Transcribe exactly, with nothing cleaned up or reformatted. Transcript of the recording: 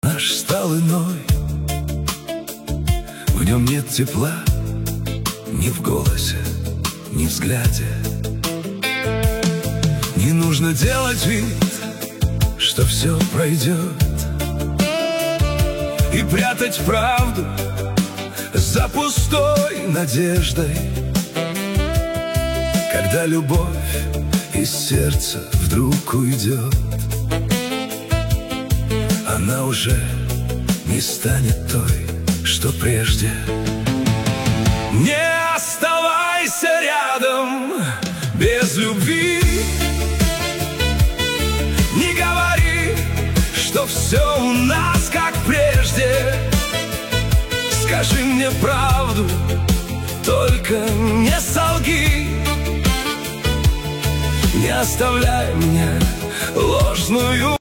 Наш стал иной, в нем нет тепла ни в голосе, ни в взгляде. Не нужно делать вид, что все пройдет, и прятать правду за пустой надеждой. Когда любовь из сердца вдруг уйдет, она уже не станет той, что прежде. Не оставайся рядом без любви, не говори, что все у нас как прежде. Скажи мне правду, только не солги. Не оставляй мне ложную